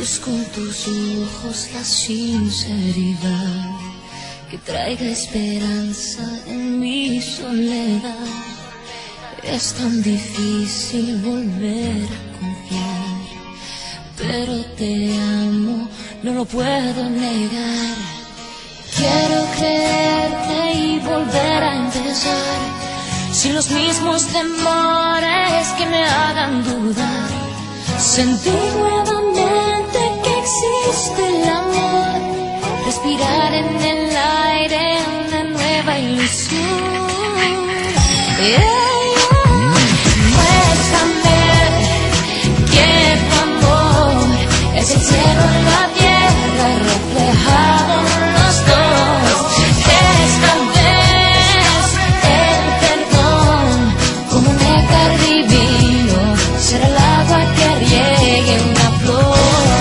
Busco en tus ojos la sinceridad que traiga esperanza en mi soledad. Es tan difícil volver a confiar, pero te amo, no lo puedo negar. Quiero creerte y volver a empezar, sin los mismos temores que me hagan dudar. Sentir nuevamente que existe el amor, respirar en el aire una nueva ilusión. Muéstrame que tu amor es el cielo en la tierra, reflejado en los dos. Esta vez el perdón, como un néctar divino, será el agua que riegue una flor.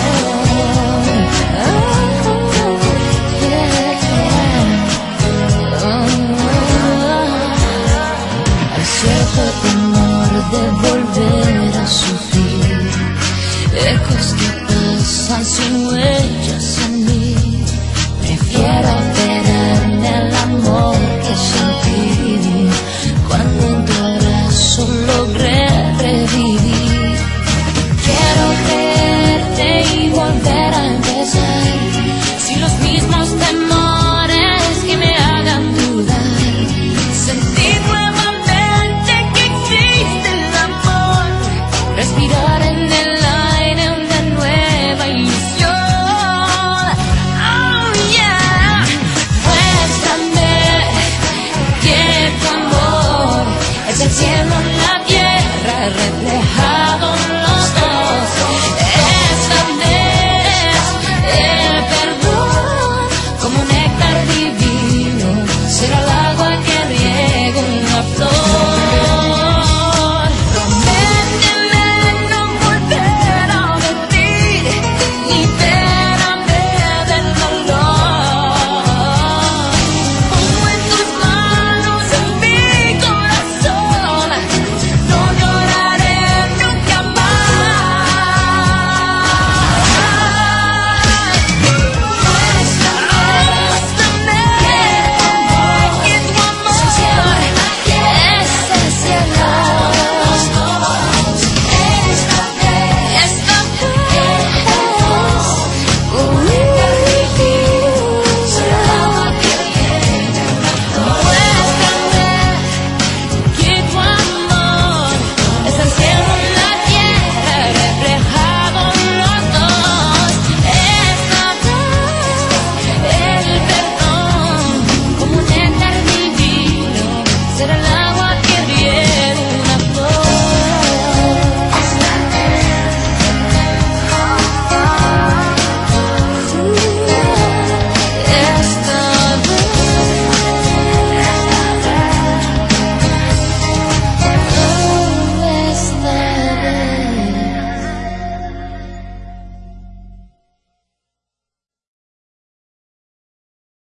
Hay cierto temor de volver a sufrir, ecos que pasan sin huellas en mí. Prefiero aferrarme al amor que sentí cuando en tu abrazo logré revivir. Quiero creerte y volver a empezar, sin los mismos temores que me hagan dudar. Sentir nuevamente que existe el amor, respirar en el aire una nueva ilusión. Oh yeah, muéstrame que tu amor es el cielo en la tierra, reflejado